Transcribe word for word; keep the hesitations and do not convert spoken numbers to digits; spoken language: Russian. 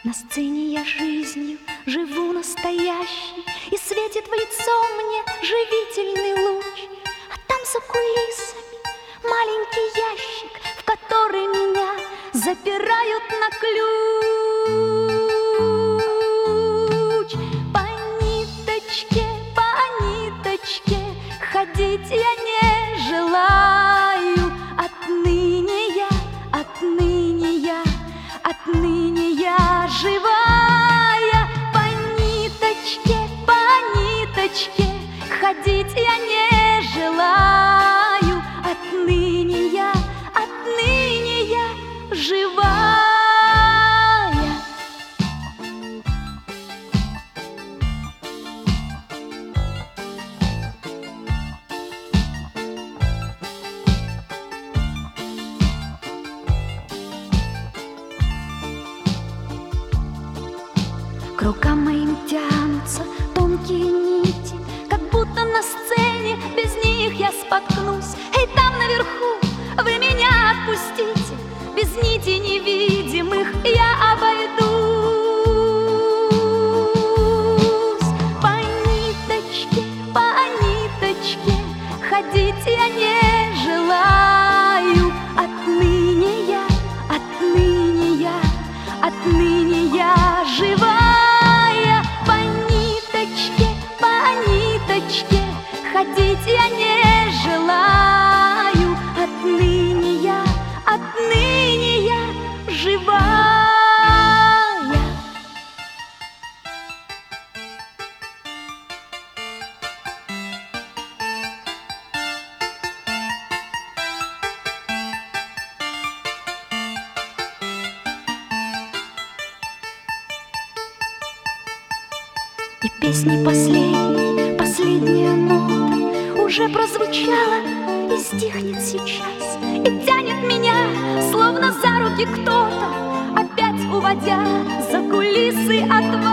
На сцене я жизнью живу настоящей, и светит в лицо мне живительный луч. А там за кулисами маленький ящик, в который меня запирают на ключ. По ниточке, по ниточке ходить я не желаю. Отныне я, отныне я, отныне я живая. По ниточке, по ниточке ходить я не желаю. Отныне я, отныне я живая. К рукам моим тянутся тонкие нити, как будто на сцене без них я споткнусь. Эй, там наверху вы меня отпустите, без нитей невидимых я обойдусь. По ниточке, по ниточке ходить я не желаю. Отныне я, отныне я, отныне я живая. По ниточке, по ниточке ходить я не желаю. Отныне я, отныне я живая. И песни последней, последняя нота уже прозвучала и стихнет сейчас, и тянет меня, словно за руки кто-то, опять уводя за кулисы отвала.